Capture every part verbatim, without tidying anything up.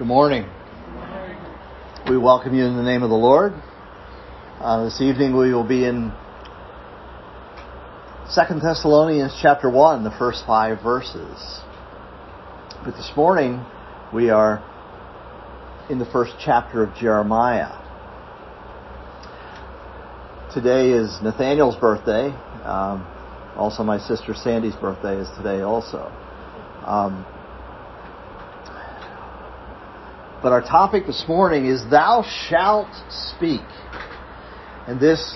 Good morning. We welcome you in the name of the Lord. Uh, this evening we will be in Second Thessalonians chapter one, the first five verses. But this morning we are in the first chapter of Jeremiah. Today is Nathaniel's birthday. Um, also my sister Sandy's birthday is today also. Um, But our topic this morning is Thou shalt speak. And this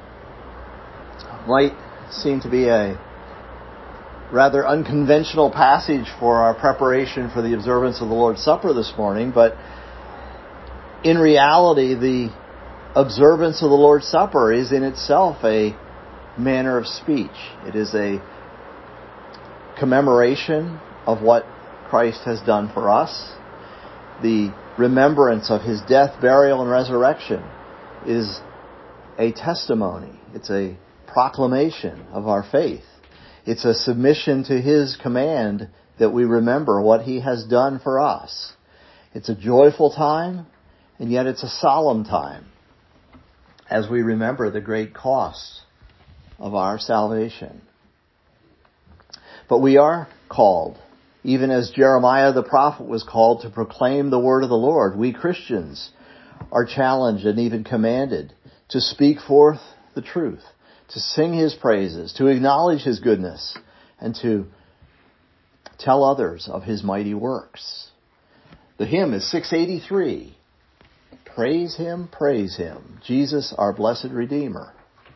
might seem to be a rather unconventional passage for our preparation for the observance of the Lord's Supper this morning, but in reality, the observance of the Lord's Supper is in itself a manner of speech. It is a commemoration of what Christ has done for us. The remembrance of his death, burial, and resurrection is a testimony. It's a proclamation of our faith. It's a submission to his command that we remember what he has done for us. It's a joyful time, and yet it's a solemn time as we remember the great cost of our salvation. But we are called, even as Jeremiah the prophet was called, to proclaim the word of the Lord. We Christians are challenged and even commanded to speak forth the truth, to sing his praises, to acknowledge his goodness, and to tell others of his mighty works. The hymn is six eighty-three. Praise him, praise him, Jesus our blessed Redeemer.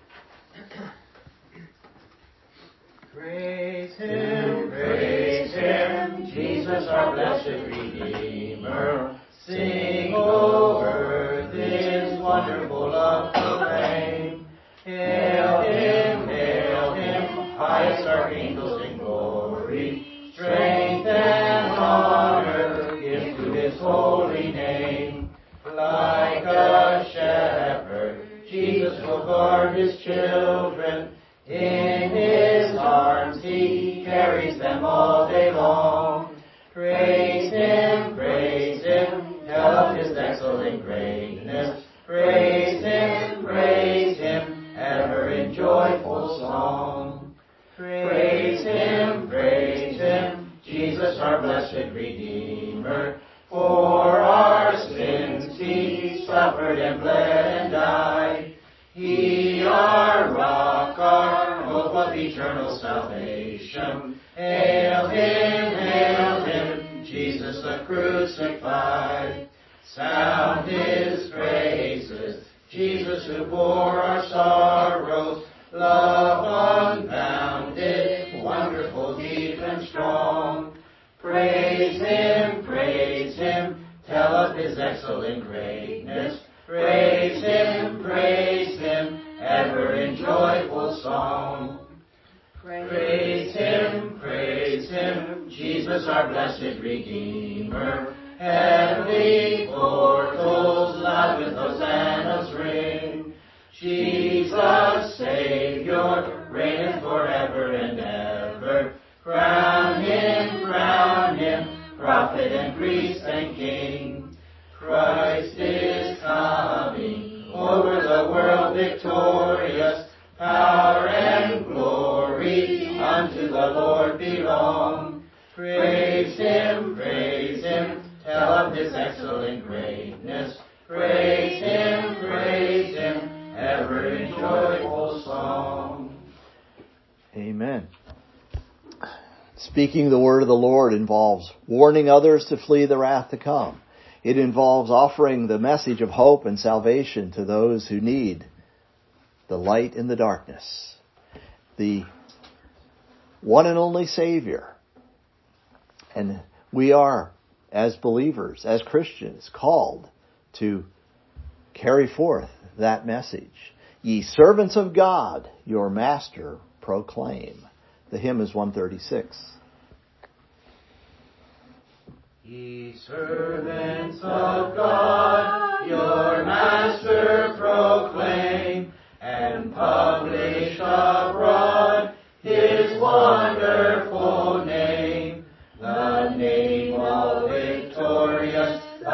Praise him, praise him, Jesus our blessed Redeemer. Sing over this wonderful love proclaim. Hail him, hail him, highest archangels in glory. Strength and honor give to his holy name. Like a shepherd, Jesus will guard his children. In his arms he carries them all day long. Praise him, praise him, tell of his excellent greatness. Praise him, praise him, ever in joyful song. Praise him, praise him, Jesus our blessed Redeemer. For our sins he suffered and bled and died. He our rock, our hope of eternal salvation. Hail him, hail him, Jesus the crucified. Sound his praises, Jesus who bore our sorrows. Love unbounded, wonderful, deep and strong. Praise him, praise him, tell of his excellent greatness. Praise him, praise him, ever in joyful song. Praise him, praise him, Jesus our blessed Redeemer. Heavenly portals loud with hosannas ring. Jesus, Savior, reigneth forever and ever. Crown him, crown him, prophet and priest and king. Christ is coming, over the world victorious. Power and glory unto the Lord belong. Praise him, praise him, tell of his excellent greatness. Praise him, praise him, ever in joyful song. Amen. Speaking the word of the Lord involves warning others to flee the wrath to come. It involves offering the message of hope and salvation to those who need the light in the darkness. The one and only Savior. And we are, as believers, as Christians, called to carry forth that message. Ye servants of God, your master proclaim. The hymn is one thirty-six. Ye servants of God, your master proclaim, and publish abroad his wonderful name, the name all victorious,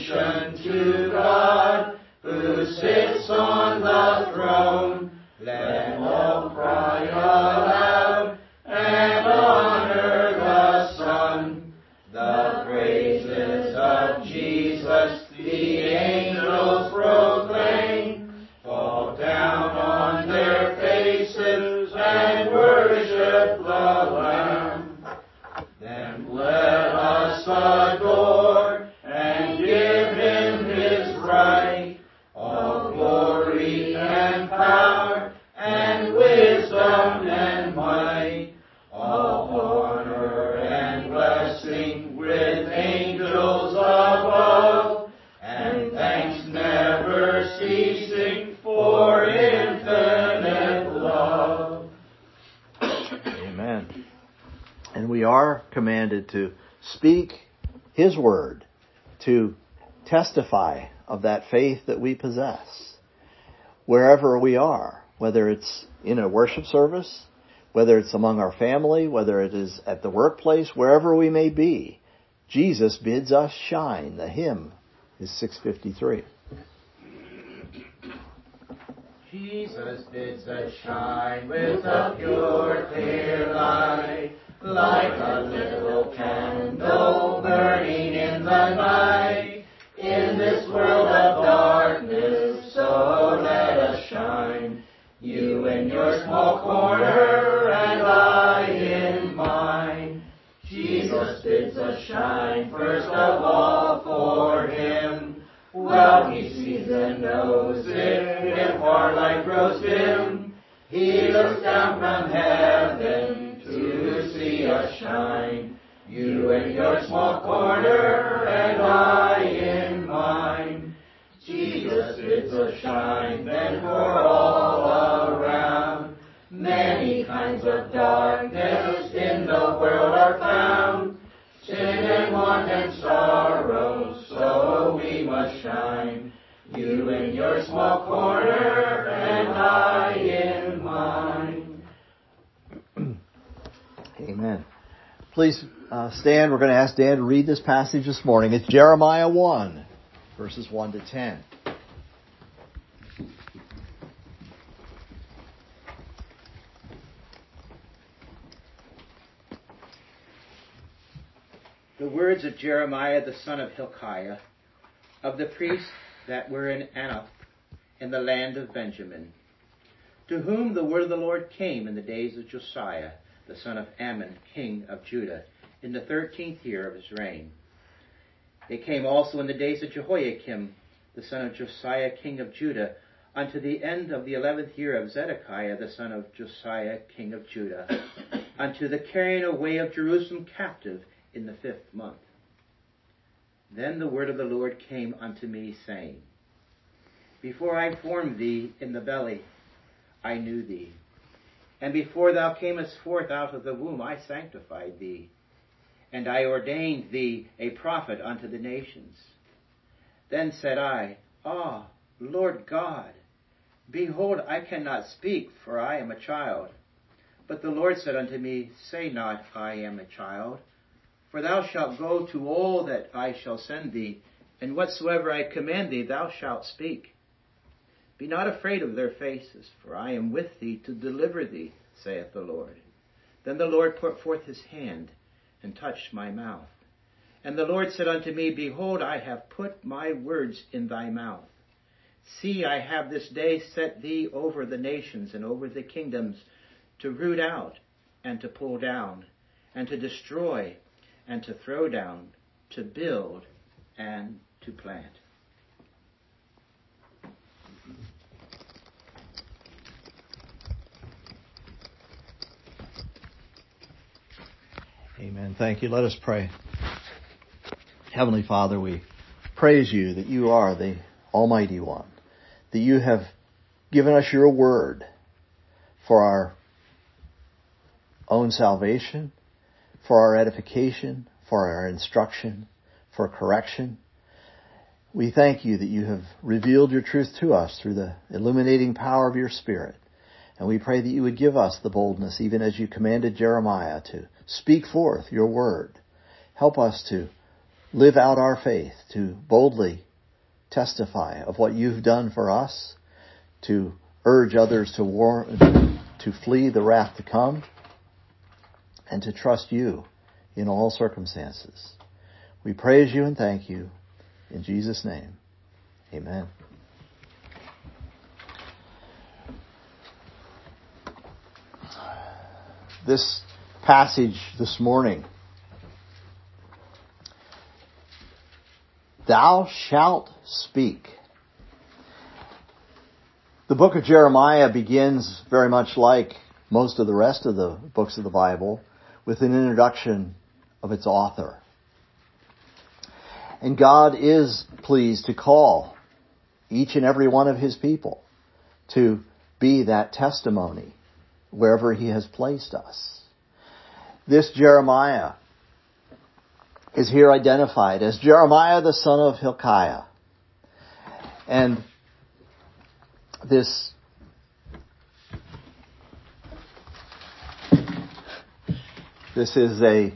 salvation to God, who sits on the throne. Let all cry aloud and honor the Son. The praises of Jesus the angels proclaim. Fall down on their faces and worship the Lamb. Then let us adore and give Him His right. All glory and power and wisdom and might, all honor and blessing with angels above, and thanks never ceasing for infinite love. Amen. And we are commanded to speak His word, to testify of that faith that we possess, wherever we are, whether it's in a worship service, whether it's among our family, whether it is at the workplace, wherever we may be. Jesus bids us shine. The hymn is six fifty-three. Jesus bids us shine with a pure, clear light, like a little candle burning in the night. In this world of darkness, so let us shine. You in your small corner, and I in mine. Jesus bids us shine first of all for Him. Well, He sees and knows it, if our light grows dim. He looks down from heaven to see us shine. You in your small corner, and I in mine. Jesus bids us shine then for all around. Many kinds of darkness in the world are found. Sin and want and sorrow, so we must shine. You in your small corner, and I in mine. Amen. Please uh, stand. We're going to ask Dan to read this passage this morning. It's Jeremiah one, verses one to ten. The words of Jeremiah the son of Hilkiah, of the priests that were in Anath, in the land of Benjamin, to whom the word of the Lord came in the days of Josiah, the son of Ammon, king of Judah, in the thirteenth year of his reign. They came also in the days of Jehoiakim, the son of Josiah, king of Judah, unto the end of the eleventh year of Zedekiah, the son of Josiah, king of Judah, unto the carrying away of Jerusalem captive in the fifth month. Then the word of the Lord came unto me, saying, Before I formed thee in the belly, I knew thee. And before thou camest forth out of the womb, I sanctified thee. And I ordained thee a prophet unto the nations. Then said I, Ah, Lord God, behold, I cannot speak, for I am a child. But the Lord said unto me, Say not, I am a child, for thou shalt go to all that I shall send thee, and whatsoever I command thee thou shalt speak. Be not afraid of their faces, for I am with thee to deliver thee, saith the Lord. Then the Lord put forth his hand, and touched my mouth. And the Lord said unto me, Behold, I have put my words in thy mouth. See, I have this day set thee over the nations and over the kingdoms, to root out, and to pull down, and to destroy, and to throw down, to build, and to plant. Amen. Thank you. Let us pray. Heavenly Father, we praise you that you are the Almighty One, that you have given us your word for our own salvation, for our edification, for our instruction, for correction. We thank you that you have revealed your truth to us through the illuminating power of your Spirit. And we pray that you would give us the boldness, even as you commanded Jeremiah, to speak forth your word. Help us to live out our faith, to boldly testify of what you've done for us, to urge others to war, to flee the wrath to come, and to trust you in all circumstances. We praise you and thank you. In Jesus' name, amen. This passage this morning, thou shalt speak. The book of Jeremiah begins very much like most of the rest of the books of the Bible with an introduction of its author. And God is pleased to call each and every one of his people to be that testimony wherever he has placed us. This Jeremiah is here identified as Jeremiah the son of Hilkiah. And this this is a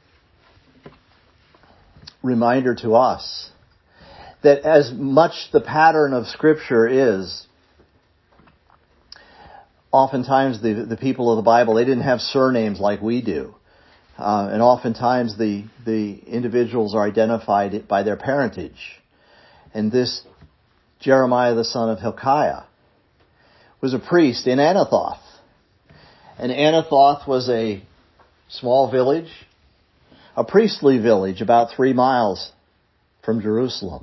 reminder to us that as much the pattern of Scripture is, oftentimes the, the people of the Bible, they didn't have surnames like we do. Uh, and oftentimes the, the individuals are identified by their parentage. And this Jeremiah the son of Hilkiah was a priest in Anathoth. And Anathoth was a small village, a priestly village about three miles from Jerusalem.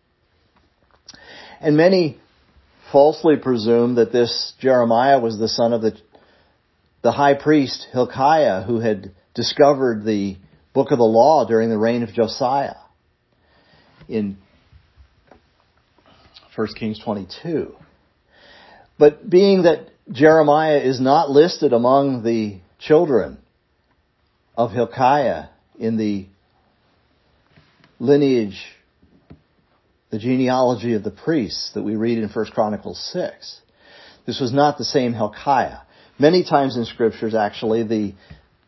And many falsely presume that this Jeremiah was the son of the, the high priest Hilkiah, who had discovered the book of the law during the reign of Josiah in First Kings twenty-two. But being that Jeremiah is not listed among the children of Hilkiah in the lineage, the genealogy of the priests that we read in First Chronicles six, this was not the same Hilkiah. Many times in Scriptures, actually, the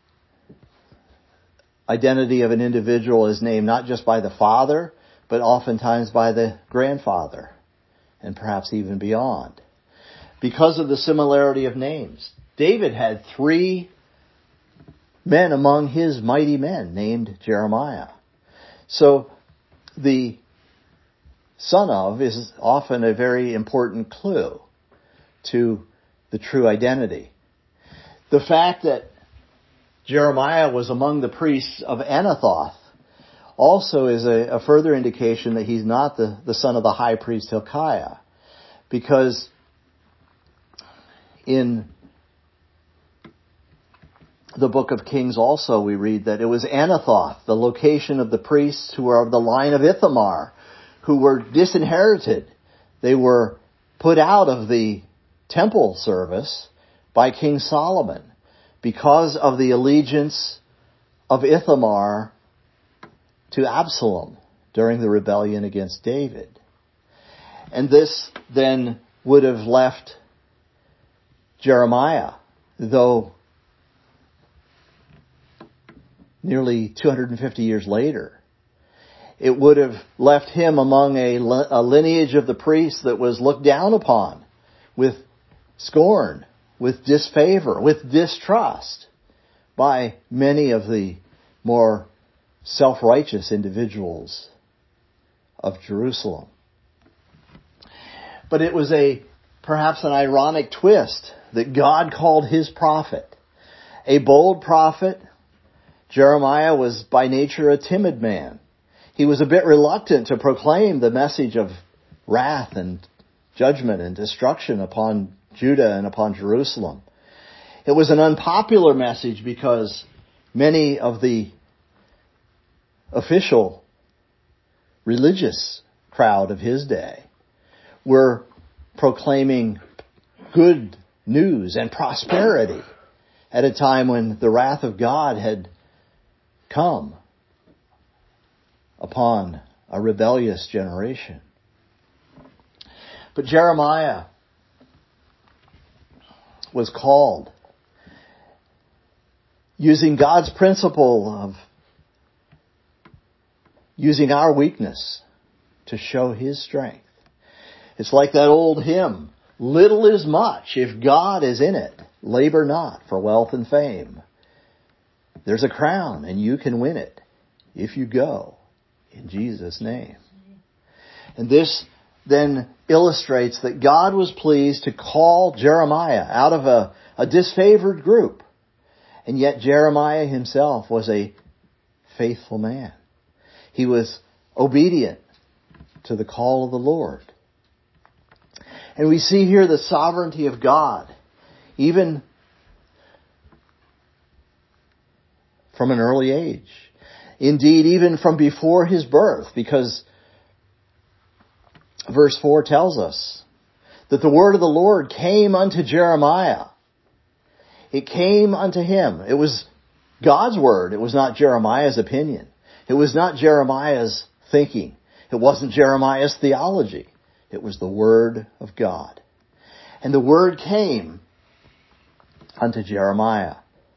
identity of an individual is named not just by the father, but oftentimes by the grandfather, and perhaps even beyond, because of the similarity of names. David had three men among his mighty men named Jeremiah. So the son of is often a very important clue to the true identity. The fact that Jeremiah was among the priests of Anathoth also is a, a further indication that he's not the, the son of the high priest Hilkiah, because in the book of Kings also we read that it was Anathoth, the location of the priests who were of the line of Ithamar, who were disinherited. They were put out of the temple service by King Solomon because of the allegiance of Ithamar to Absalom during the rebellion against David. And this then would have left Jeremiah, though nearly two hundred fifty years later, it would have left him among a, a lineage of the priests that was looked down upon with scorn, with disfavor, with distrust by many of the more self-righteous individuals of Jerusalem. But it was a perhaps an ironic twist that God called his prophet a bold prophet. Jeremiah was by nature a timid man. He was a bit reluctant to proclaim the message of wrath and judgment and destruction upon Judah and upon Jerusalem. It was an unpopular message because many of the official religious crowd of his day were proclaiming good news and prosperity at a time when the wrath of God had come upon a rebellious generation. But Jeremiah was called using God's principle of using our weakness to show His strength. It's like that old hymn, little is much if God is in it. Labor not for wealth and fame. There's a crown and you can win it if you go in Jesus' name. And this then illustrates that God was pleased to call Jeremiah out of a, a disfavored group. And yet Jeremiah himself was a faithful man. He was obedient to the call of the Lord. And we see here the sovereignty of God, even from an early age. Indeed, even from before his birth, because verse four tells us that the word of the Lord came unto Jeremiah. It came unto him. It was God's word. It was not Jeremiah's opinion. It was not Jeremiah's thinking. It wasn't Jeremiah's theology. It was the word of God. And the word came unto Jeremiah.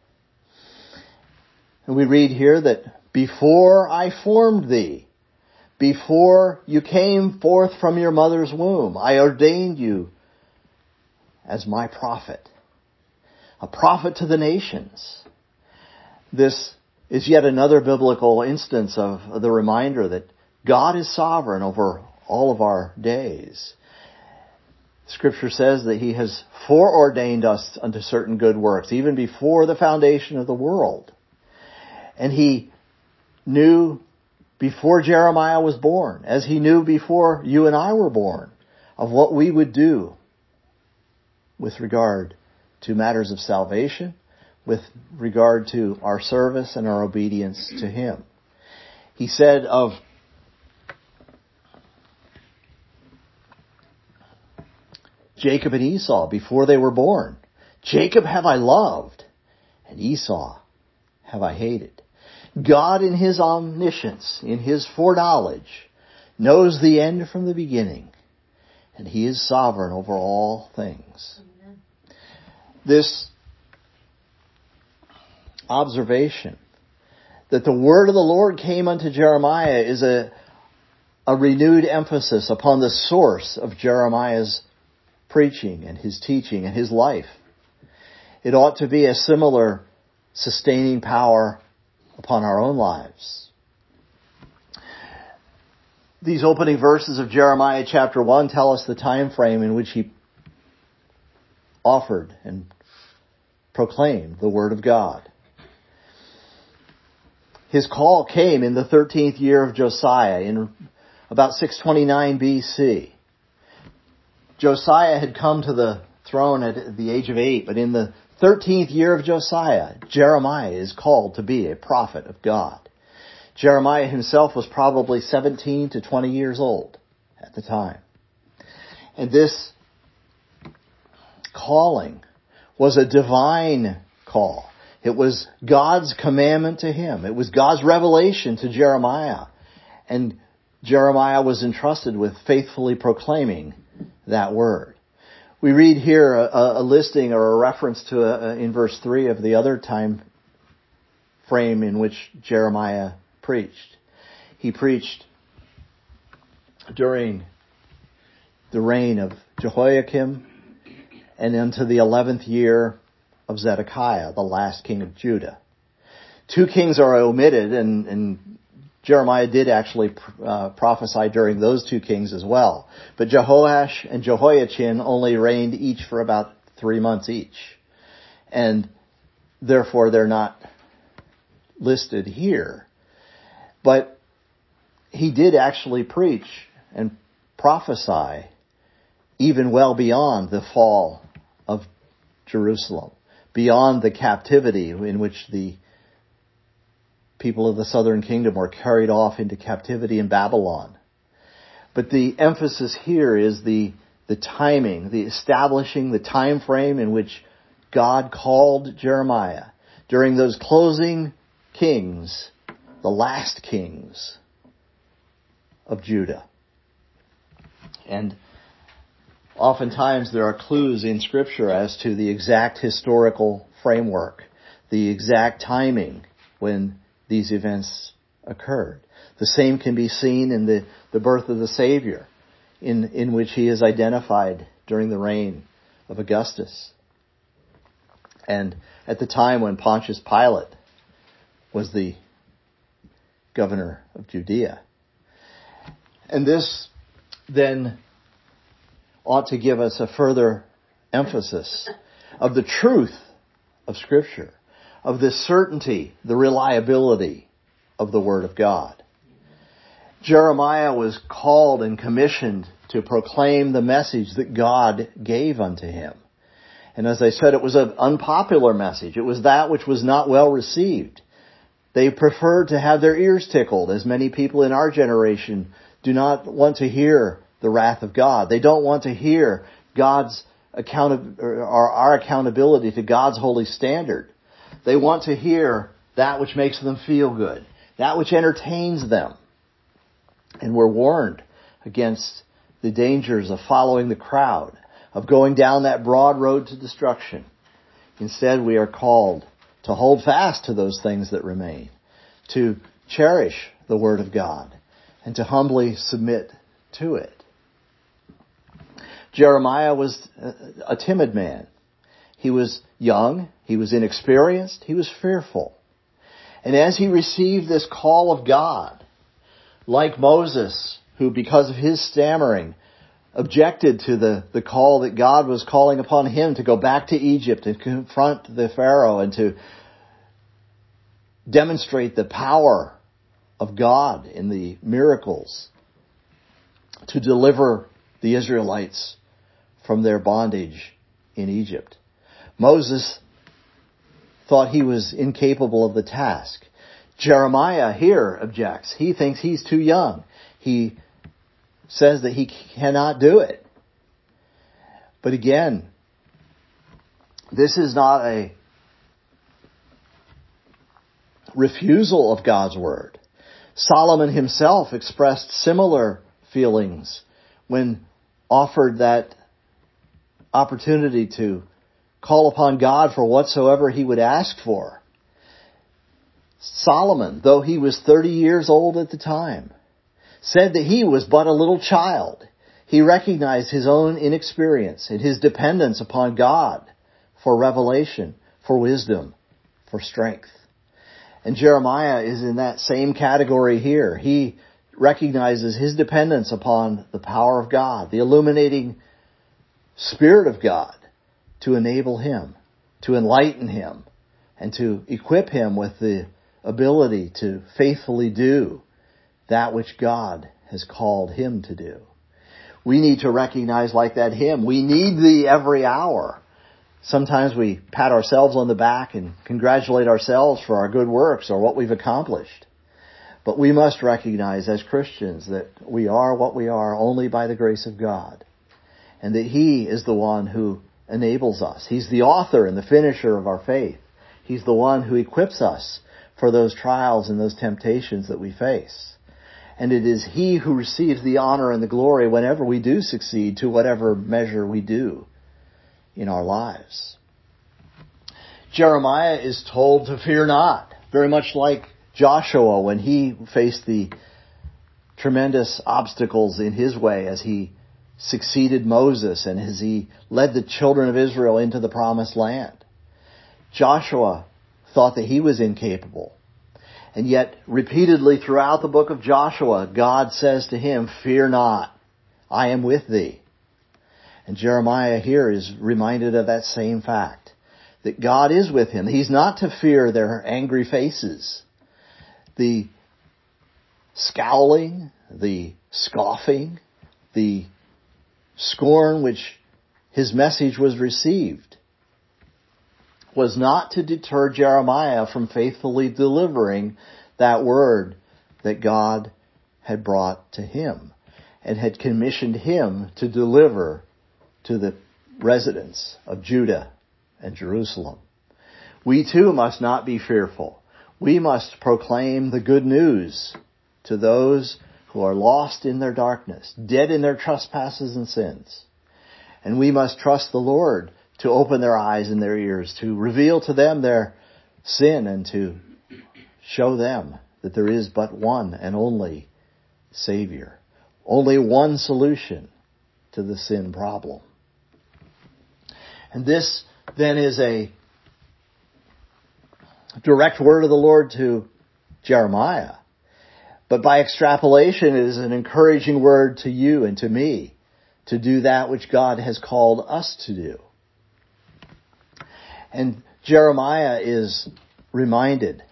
And we read here that before I formed thee, before you came forth from your mother's womb, I ordained you as my prophet. A prophet to the nations. This is yet another biblical instance of the reminder that God is sovereign over all of our days. Scripture says that He has foreordained us unto certain good works, even before the foundation of the world. And He knew before Jeremiah was born, as He knew before you and I were born, of what we would do with regard to matters of salvation, with regard to our service and our obedience to Him. He said of Jacob and Esau before they were born, Jacob have I loved, and Esau have I hated. God in His omniscience, in His foreknowledge, knows the end from the beginning, and He is sovereign over all things. Amen. This observation that the word of the Lord came unto Jeremiah is a, a renewed emphasis upon the source of Jeremiah's preaching and his teaching and his life. It ought to be a similar sustaining power upon our own lives. These opening verses of Jeremiah chapter one tell us the time frame in which he offered and proclaimed the word of God. His call came in the thirteenth year of Josiah, in about six twenty-nine B C. Josiah had come to the throne at the age of eight, but in the thirteenth year of Josiah, Jeremiah is called to be a prophet of God. Jeremiah himself was probably seventeen to twenty years old at the time. And this calling was a divine call. It was God's commandment to him. It was God's revelation to Jeremiah. And Jeremiah was entrusted with faithfully proclaiming that word. We read here a, a listing or a reference to a, in verse three of the other time frame in which Jeremiah preached. He preached during the reign of Jehoiakim and into the eleventh year of Zedekiah, the last king of Judah. Two kings are omitted, and, and Jeremiah did actually uh, prophesy during those two kings as well. But Jehoash and Jehoiachin only reigned each for about three months each. And therefore they're not listed here. But he did actually preach and prophesy even well beyond the fall of Jerusalem, beyond the captivity in which the people of the southern kingdom were carried off into captivity in Babylon. But the emphasis here is the, the timing, the establishing the time frame in which God called Jeremiah during those closing kings, the last kings of Judah. And oftentimes there are clues in Scripture as to the exact historical framework, the exact timing when these events occurred. The same can be seen in the, the birth of the Savior, in, in which he is identified during the reign of Augustus. And at the time when Pontius Pilate was the governor of Judea. And this then ought to give us a further emphasis of the truth of Scripture, of the certainty, the reliability of the Word of God. Jeremiah was called and commissioned to proclaim the message that God gave unto him. And as I said, it was an unpopular message. It was that which was not well received. They preferred to have their ears tickled, as many people in our generation do not want to hear the wrath of God. They don't want to hear God's account or our accountability to God's holy standard. They want to hear that which makes them feel good, that which entertains them. And we're warned against the dangers of following the crowd, of going down that broad road to destruction. Instead, we are called to hold fast to those things that remain, to cherish the Word of God, and to humbly submit to it. Jeremiah was a timid man. He was young, he was inexperienced, he was fearful. And as he received this call of God, like Moses, who because of his stammering objected to the, the call that God was calling upon him to go back to Egypt and confront the Pharaoh and to demonstrate the power of God in the miracles to deliver the Israelites from their bondage in Egypt. Moses thought he was incapable of the task. Jeremiah here objects. He thinks he's too young. He says that he cannot do it. But again, this is not a refusal of God's word. Solomon himself expressed similar feelings when offered that opportunity to call upon God for whatsoever he would ask for. Solomon, though he was thirty years old at the time, said that he was but a little child. He recognized his own inexperience and his dependence upon God for revelation, for wisdom, for strength. And Jeremiah is in that same category here. He recognizes his dependence upon the power of God, the illuminating Spirit of God, to enable him, to enlighten him, and to equip him with the ability to faithfully do that which God has called him to do. We need to recognize, like that hymn, we need thee every hour. Sometimes we pat ourselves on the back and congratulate ourselves for our good works or what we've accomplished. But we must recognize as Christians that we are what we are only by the grace of God, and that He is the one who enables us. He's the author and the finisher of our faith. He's the one who equips us for those trials and those temptations that we face. And it is He who receives the honor and the glory whenever we do succeed to whatever measure we do in our lives. Jeremiah is told to fear not, very much like Joshua when he faced the tremendous obstacles in his way as he succeeded Moses and as he led the children of Israel into the promised land. Joshua thought that he was incapable. And yet, repeatedly throughout the book of Joshua, God says to him, fear not, I am with thee. And Jeremiah here is reminded of that same fact, that God is with him. He's not to fear their angry faces, the scowling, the scoffing, the scorn which his message was received, was not to deter Jeremiah from faithfully delivering that word that God had brought to him and had commissioned him to deliver to the residents of Judah and Jerusalem. We too must not be fearful. We must proclaim the good news to those who are lost in their darkness, dead in their trespasses and sins. And we must trust the Lord to open their eyes and their ears, to reveal to them their sin and to show them that there is but one and only Savior, only one solution to the sin problem. And this then is a direct word of the Lord to Jeremiah. But by extrapolation, it is an encouraging word to you and to me to do that which God has called us to do. And Jeremiah is reminded,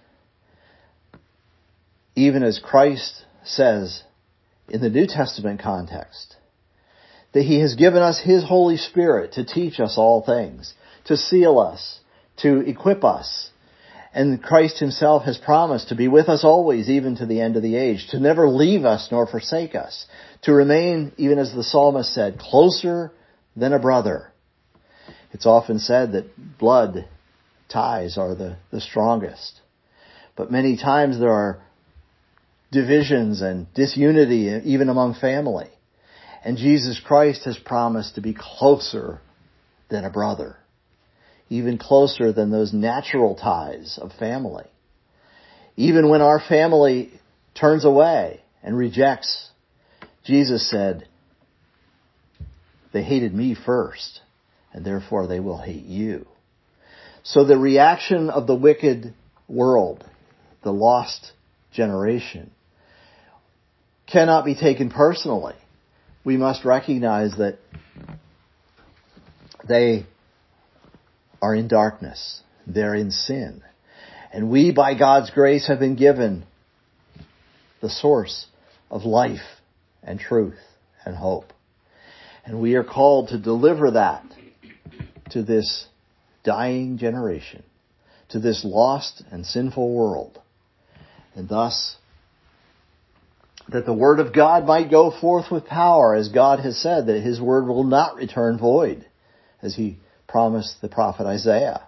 even as Christ says in the New Testament context, that He has given us His Holy Spirit to teach us all things, to seal us, to equip us. And Christ Himself has promised to be with us always, even to the end of the age, to never leave us nor forsake us, to remain, even as the psalmist said, closer than a brother. It's often said that blood ties are the, the strongest. But many times there are divisions and disunity even among family. And Jesus Christ has promised to be closer than a brother, even closer than those natural ties of family. Even when our family turns away and rejects, Jesus said, they hated me first, and therefore they will hate you. So the reaction of the wicked world, the lost generation, cannot be taken personally. We must recognize that they are in darkness. They're in sin. And we, by God's grace, have been given the source of life and truth and hope. And we are called to deliver that to this dying generation, to this lost and sinful world. And thus, that the Word of God might go forth with power, as God has said, that His Word will not return void, as He promised the prophet Isaiah.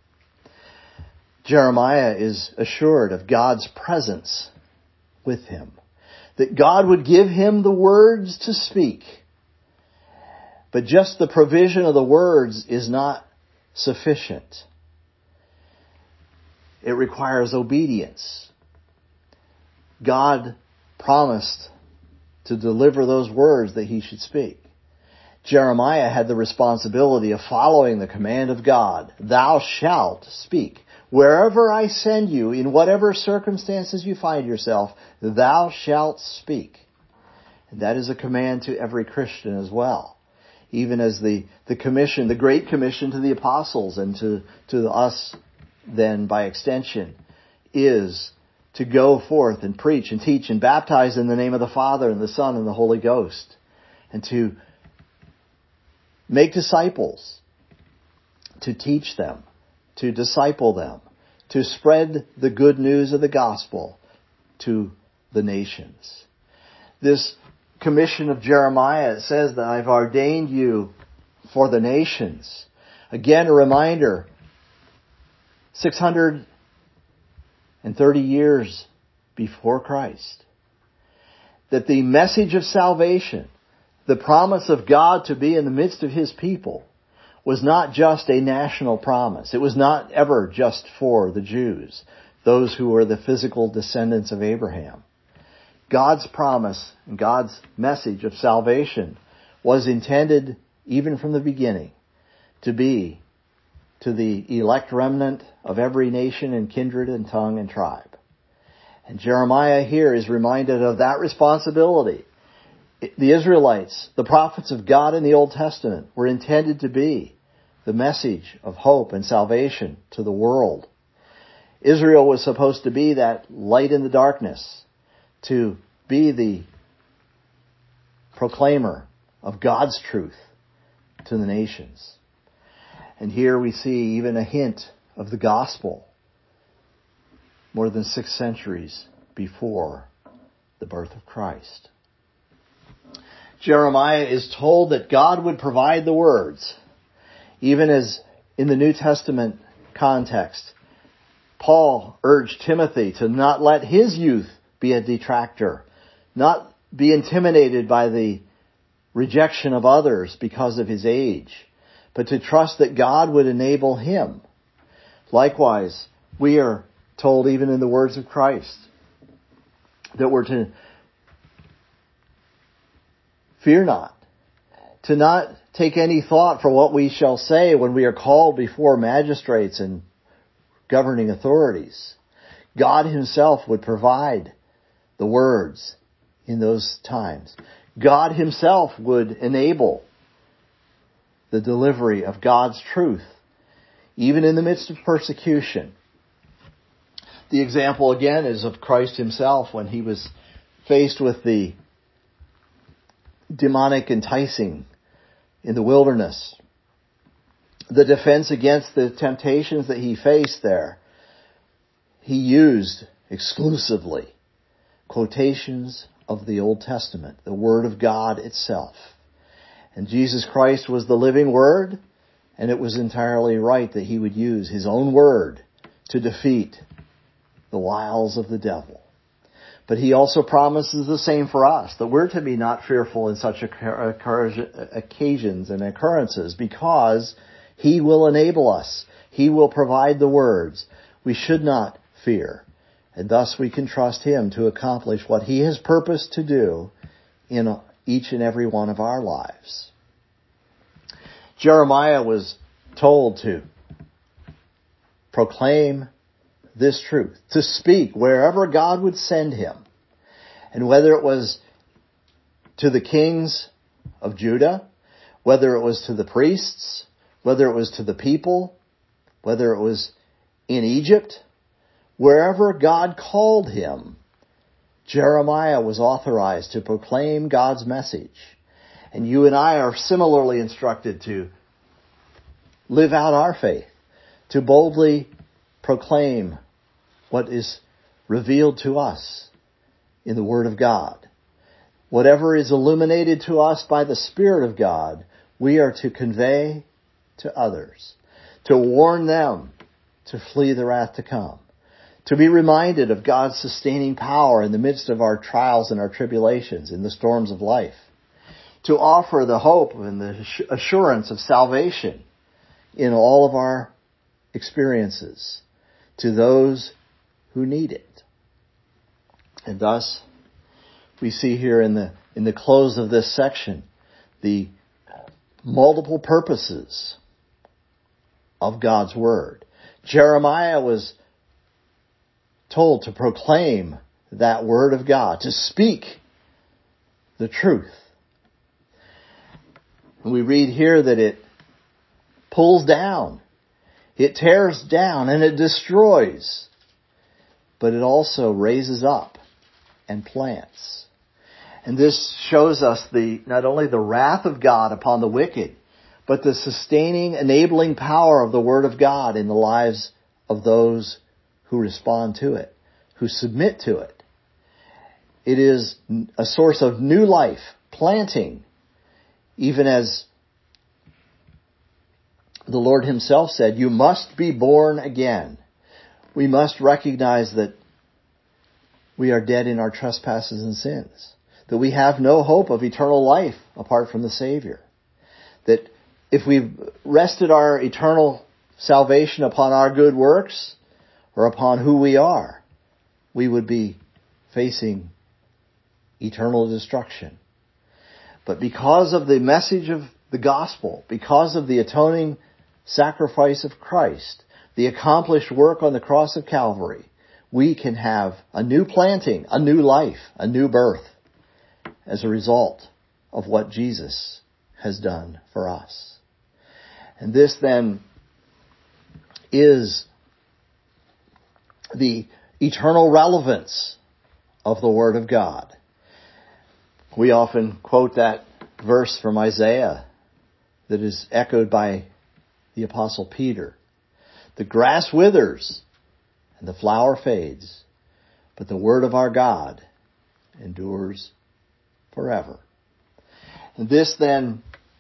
Jeremiah is assured of God's presence with him, that God would give him the words to speak. But just the provision of the words is not sufficient. It requires obedience. God promised to deliver those words that he should speak. Jeremiah had the responsibility of following the command of God. Thou shalt speak. Wherever I send you, in whatever circumstances you find yourself, thou shalt speak. And that is a command to every Christian as well. Even as the, the commission, the Great Commission to the apostles and to, to us then by extension is to go forth and preach and teach and baptize in the name of the Father and the Son and the Holy Ghost. And to make disciples, to teach them, to disciple them, to spread the good news of the gospel to the nations. This commission of Jeremiah says that I've ordained you for the nations. Again, a reminder, six hundred thirty years before Christ, that the message of salvation, the promise of God to be in the midst of His people, was not just a national promise. It was not ever just for the Jews, those who were the physical descendants of Abraham. God's promise and God's message of salvation was intended, even from the beginning, to be to the elect remnant of every nation and kindred and tongue and tribe. And Jeremiah here is reminded of that responsibility. The Israelites, the prophets of God in the Old Testament, were intended to be the message of hope and salvation to the world. Israel was supposed to be that light in the darkness, to be the proclaimer of God's truth to the nations. And here we see even a hint of the gospel more than six centuries before the birth of Christ. Jeremiah is told that God would provide the words, even as in the New Testament context, Paul urged Timothy to not let his youth be a detractor, not be intimidated by the rejection of others because of his age, but to trust that God would enable him. Likewise, we are told even in the words of Christ that we're to fear not, to not take any thought for what we shall say when we are called before magistrates and governing authorities. God himself would provide the words in those times. God himself would enable the delivery of God's truth, even in the midst of persecution. The example again is of Christ himself when he was faced with the demonic enticing in the wilderness. The defense against the temptations that he faced there, he used exclusively quotations of the Old Testament, the Word of God itself. And Jesus Christ was the living Word, and it was entirely right that he would use his own Word to defeat the wiles of the devil. But he also promises the same for us, that we're to be not fearful in such occasions and occurrences, because he will enable us. He will provide the words. We should not fear. And thus we can trust him to accomplish what he has purposed to do in each and every one of our lives. Jeremiah was told to proclaim this truth, to speak wherever God would send him. And whether it was to the kings of Judah, whether it was to the priests, whether it was to the people, whether it was in Egypt, wherever God called him, Jeremiah was authorized to proclaim God's message. And you and I are similarly instructed to live out our faith, to boldly proclaim what is revealed to us in the Word of God. Whatever is illuminated to us by the Spirit of God, we are to convey to others, to warn them to flee the wrath to come, to be reminded of God's sustaining power in the midst of our trials and our tribulations, in the storms of life, to offer the hope and the assurance of salvation in all of our experiences to those who need it. And thus, we see here in the in the close of this section the multiple purposes of God's Word. Jeremiah was told to proclaim that Word of God, to speak the truth. And we read here that it pulls down, it tears down, and it destroys. But it also raises up and plants. And this shows us the not only the wrath of God upon the wicked, but the sustaining, enabling power of the Word of God in the lives of those who respond to it, who submit to it. It is a source of new life, planting, even as the Lord himself said, you must be born again. We must recognize that we are dead in our trespasses and sins, that we have no hope of eternal life apart from the Savior, that if we've rested our eternal salvation upon our good works or upon who we are, we would be facing eternal destruction. But because of the message of the gospel, because of the atoning sacrifice of Christ, the accomplished work on the cross of Calvary, we can have a new planting, a new life, a new birth as a result of what Jesus has done for us. And this then is the eternal relevance of the Word of God. We often quote that verse from Isaiah that is echoed by the Apostle Peter. The grass withers and the flower fades, but the word of our God endures forever. And this then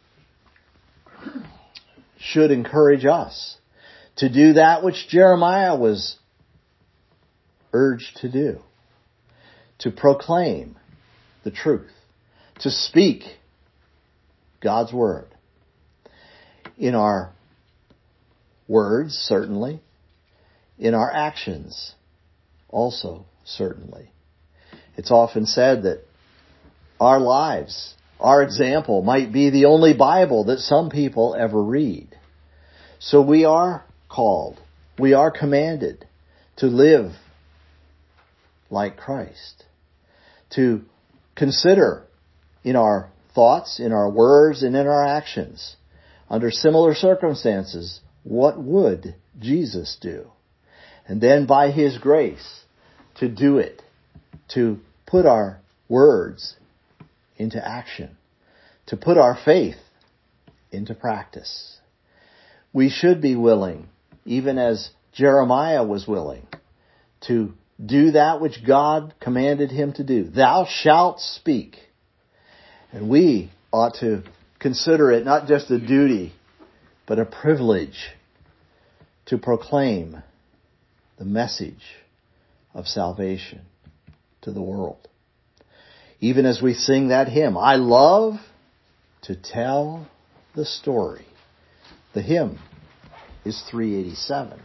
should encourage us to do that which Jeremiah was urged to do, to proclaim the truth, to speak God's word in our words, certainly, in our actions also, certainly. It's often said that our lives, our example, might be the only Bible that some people ever read. So we are called, we are commanded to live like Christ, to consider in our thoughts, in our words, and in our actions, under similar circumstances, what would Jesus do? And then by His grace, to do it, to put our words into action, to put our faith into practice. We should be willing, even as Jeremiah was willing, to do that which God commanded him to do. Thou shalt speak. And we ought to consider it not just a duty, but a privilege to proclaim the message of salvation to the world. Even as we sing that hymn, I love to tell the story. The hymn is three eighty-seven.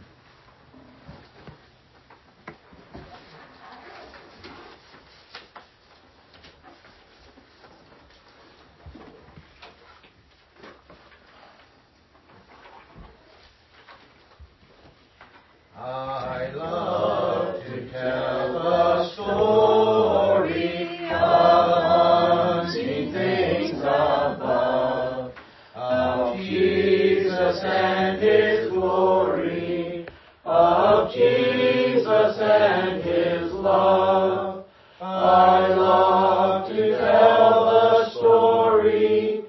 I love to tell the story of unseen things above, of Jesus and His glory, of Jesus and His love. I love to tell the story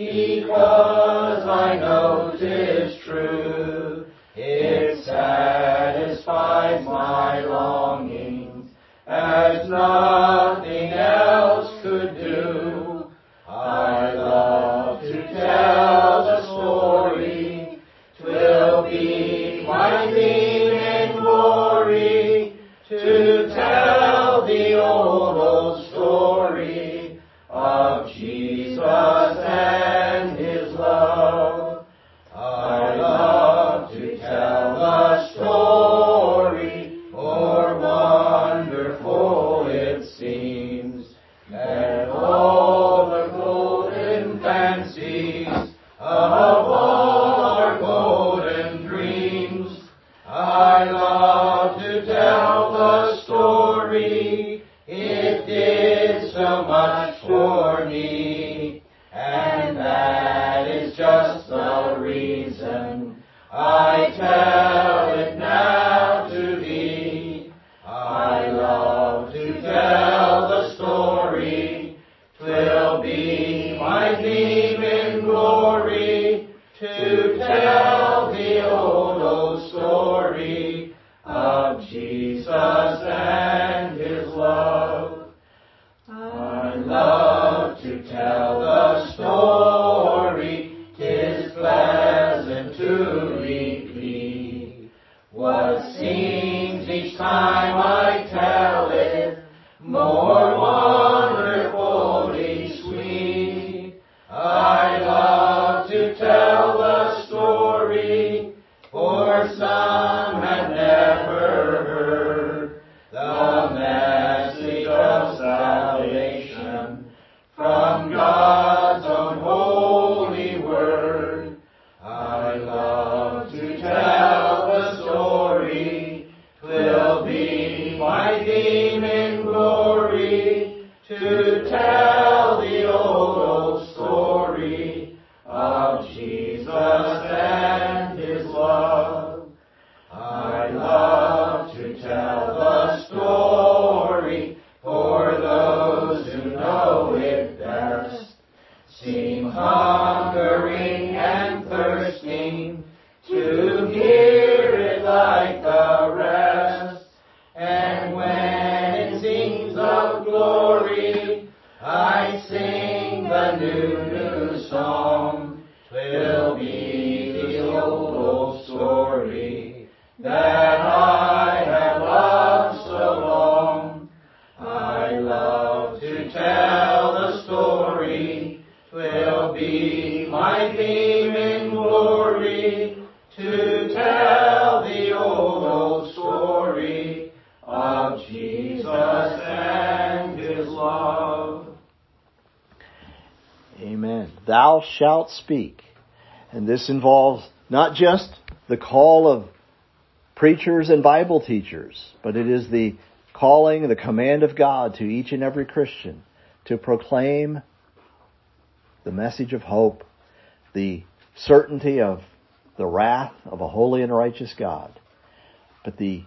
because I know 'tis true. It satisfies my longings as nothing else could do. I love to tell the story. 'Twill be my theme in glory to tell the old, old story of Jesus and His love. I love to tell the story, more wonderful it seems than all the golden fancies of all our golden dreams. I love to tell the story, it did so much for me, and that is just the reason I tell it now to thee. I love to tell the story, 'twill be my theme in glory to tell the old, old story of Jesus and His love. I love to tell the story, 'tis pleasant to repeat what seems each time I tell it more wonderfully sweet. I love to tell the story, for some have never heard the message of salvation from God's own holy word. I love to tell the story, 'twill be my theme in glory to tell the old, old story of Jesus and His love. I love to tell the story, for those who know it best seem hungering and thirsting to hear it like the rest. And when it sings of glory, I sing the new, new song. 'Twill be the old, old story that I have loved so long. I love to tell the story, 'twill be my theme in glory to tell the old, old story of Jesus and Amen. Thou shalt speak. And this involves not just the call of preachers and Bible teachers, but it is the calling, the command of God to each and every Christian to proclaim the message of hope, the certainty of the wrath of a holy and righteous God, but the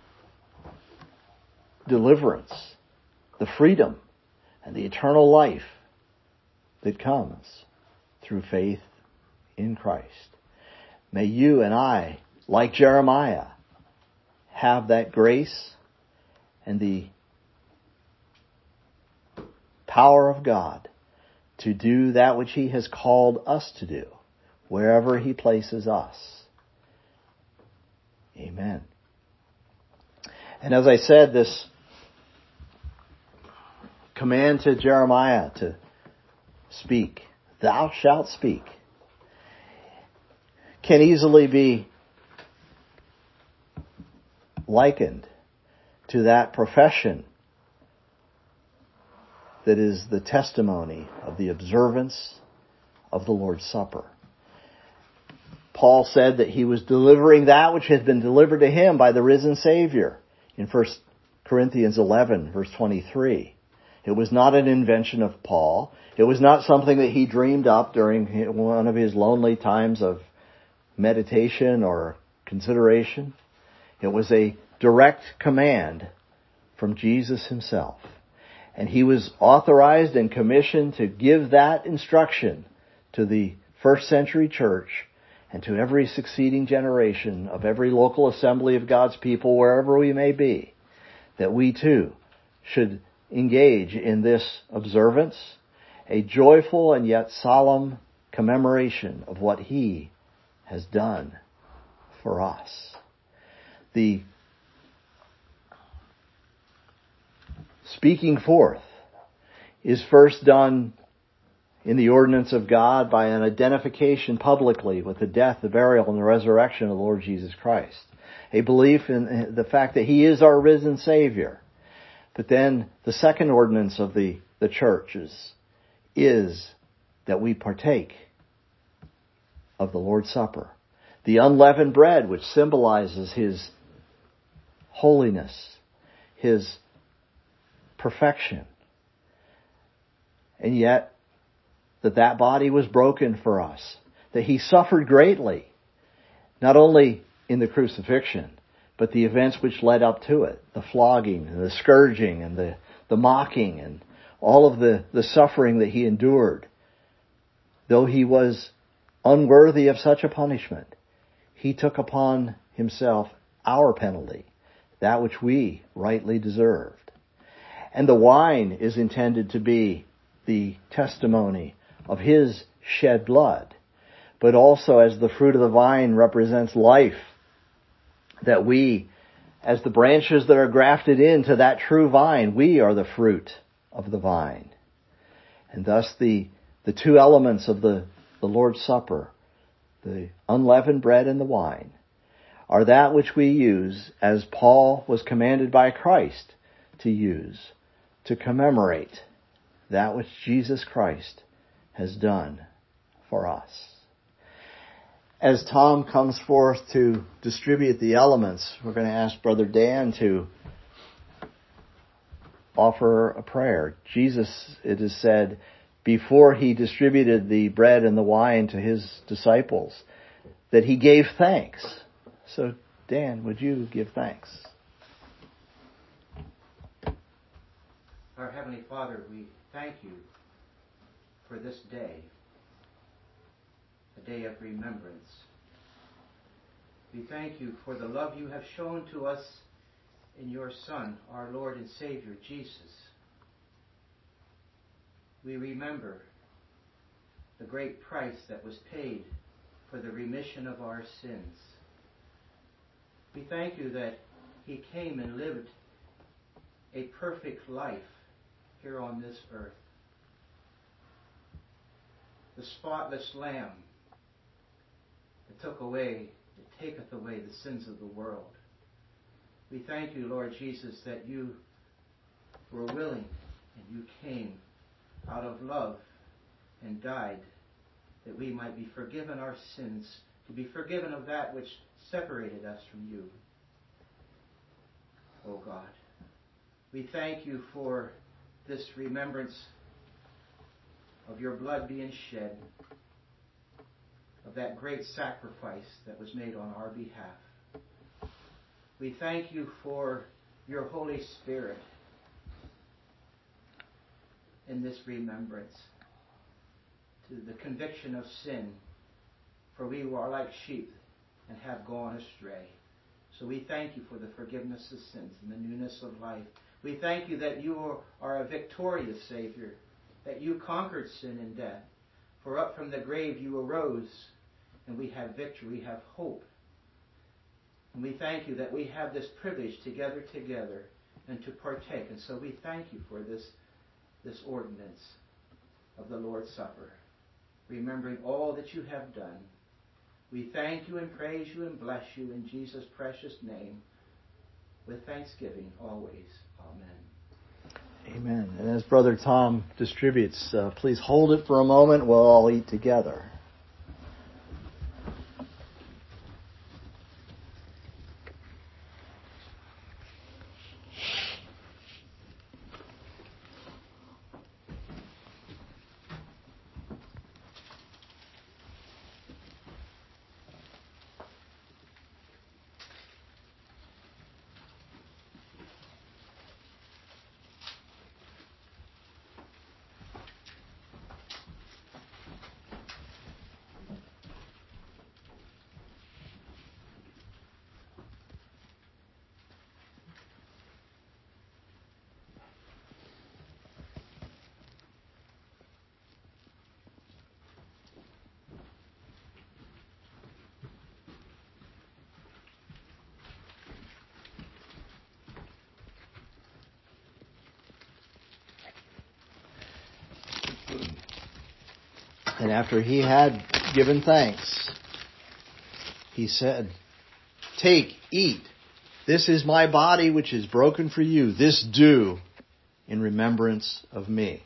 deliverance, the freedom, and the eternal life that comes through faith in Christ. May you and I, like Jeremiah, have that grace and the power of God to do that which He has called us to do, wherever He places us. Amen. And as I said, this command to Jeremiah to speak, thou shalt speak, can easily be likened to that profession that is the testimony of the observance of the Lord's Supper. Paul said that he was delivering that which had been delivered to him by the risen Savior in First Corinthians eleven, verse twenty-three. It was not an invention of Paul. It was not something that he dreamed up during one of his lonely times of meditation or consideration. It was a direct command from Jesus Himself. And He was authorized and commissioned to give that instruction to the first century church and to every succeeding generation of every local assembly of God's people, wherever we may be, that we too should engage in this observance, a joyful and yet solemn commemoration of what He has done for us. The speaking forth is first done in the ordinance of God by an identification publicly with the death, the burial, and the resurrection of the Lord Jesus Christ. A belief in the fact that He is our risen Savior. But then the second ordinance of the, the churches is that we partake of the Lord's Supper. The unleavened bread, which symbolizes His holiness, His perfection. And yet, that that body was broken for us. That He suffered greatly, not only in the crucifixion, but the events which led up to it. The flogging, and the scourging, and the, the mocking, and all of the, the suffering that He endured. Though He was unworthy of such a punishment, He took upon Himself our penalty, that which we rightly deserved. And the wine is intended to be the testimony of His shed blood, but also as the fruit of the vine represents life, that we, as the branches that are grafted into that true vine, we are the fruit of the vine. And thus the, the two elements of the, the Lord's Supper, the unleavened bread and the wine, are that which we use as Paul was commanded by Christ to use, to commemorate that which Jesus Christ has done for us. As Tom comes forth to distribute the elements, we're going to ask Brother Dan to offer a prayer. Jesus, it is said, before He distributed the bread and the wine to His disciples, that He gave thanks. So, Dan, would you give thanks? Our Heavenly Father, we thank You for this day, a day of remembrance. We thank You for the love You have shown to us in Your Son, our Lord and Savior, Jesus. We remember the great price that was paid for the remission of our sins. We thank You that He came and lived a perfect life here on this earth. The spotless Lamb that took away, that taketh away the sins of the world. We thank You, Lord Jesus, that You were willing and You came out of love and died that we might be forgiven our sins, to be forgiven of that which separated us from you. Oh God, we thank you for this remembrance of your blood being shed, of that great sacrifice that was made on our behalf. We thank you for your Holy Spirit in this remembrance, to the conviction of sin, for we are like sheep and have gone astray. So we thank you for the forgiveness of sins and the newness of life. We thank you that you are a victorious Savior, that you conquered sin and death. For up from the grave you arose, and we have victory, we have hope. And we thank you that we have this privilege to gather together and to partake. And so we thank you for this, this ordinance of the Lord's Supper, remembering all that you have done. We thank you and praise you and bless you in Jesus' precious name, with thanksgiving always. Amen. Amen. And as Brother Tom distributes, uh, please hold it for a moment. We'll all eat together. And after he had given thanks, he said, "Take, eat. This is my body which is broken for you. This do in remembrance of me."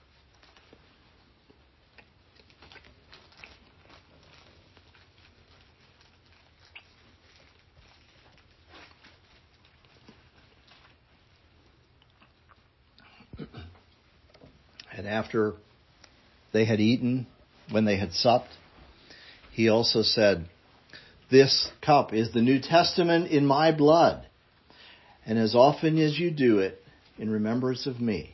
And after they had eaten, when they had supped, he also said, "This cup is the New Testament in my blood, and as often as you do it, in remembrance of me."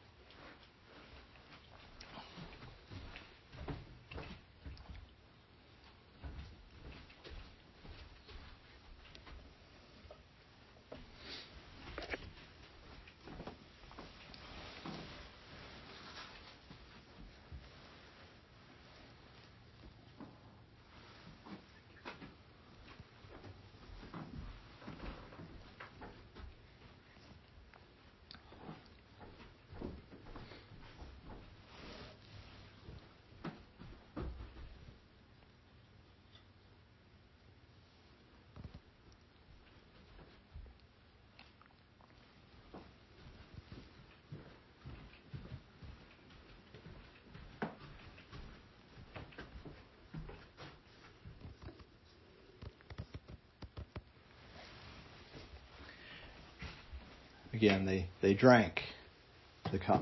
Again, they, they drank the cup.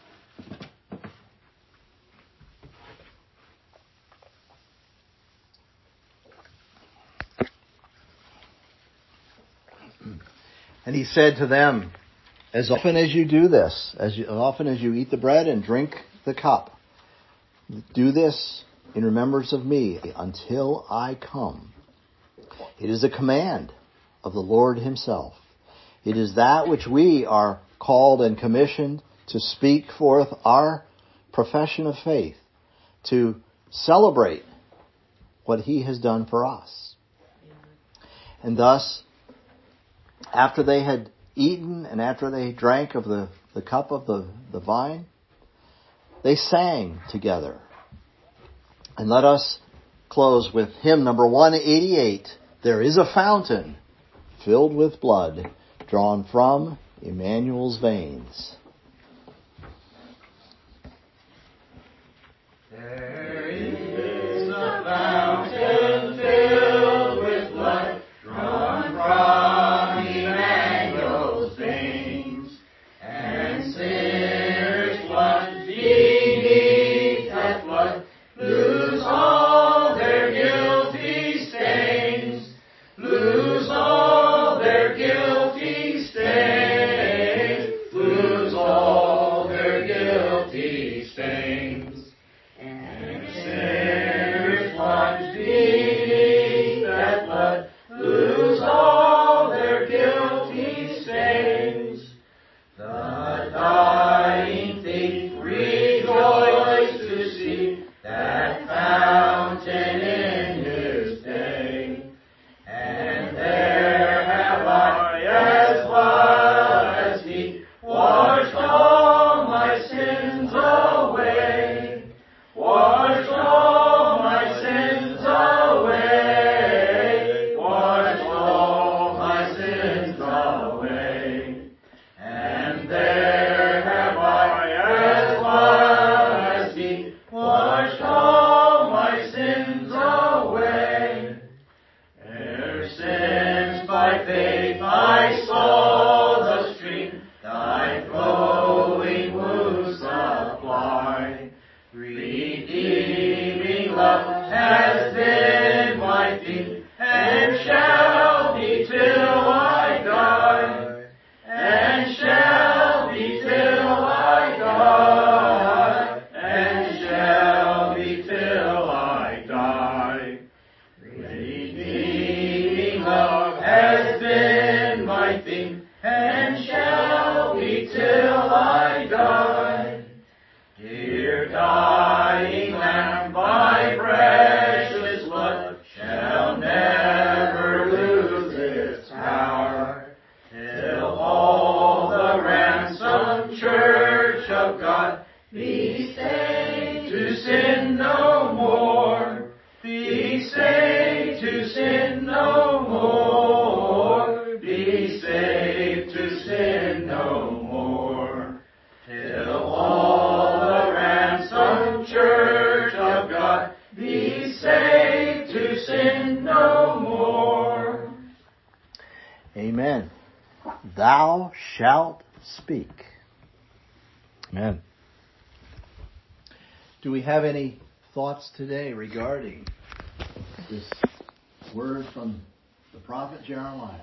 And he said to them, "As often as you do this, as, you, as often as you eat the bread and drink the cup, do this in remembrance of me until I come." It is a command of the Lord himself. It is that which we are called and commissioned to speak forth our profession of faith, to celebrate what he has done for us. And thus, after they had eaten and after they drank of the, the cup of the, the vine, they sang together. And let us close with hymn number one eighty-eight, "There is a fountain filled with blood, drawn from Emmanuel's veins." There is a fountain filled with blood drawn from Emmanuel's veins, and sinners plunged beneath that flood lose all their guilty stains, lose all their guilty stains, lose all their guilty stains. And sinners plunged beneath that flood lose all their guilty stains. The dying thief rejoiced to see that fountain in his day. And there have I, as well as he, washed all my sins away, washed all my sins away, washed all my sins away. And there have I, as well as he, washed all my sins away. Ere since by faith I saw the stream, thy flowing wounds supply. Redeeming love has been my theme, and shall be till I die, and shall be till I die, and shall be till I die. Redeeming love has been my theme, and shall be till I die. Dear dying Lamb, thy precious blood shall never lose its power, till all the ransomed church of God be saved to sin no more, be saved to sin no more, be saved to sin no more, till all the ransomed church of God be saved to sin no more. Amen. Thou shalt speak. Amen. Do we have any thoughts today regarding this word from the prophet Jeremiah?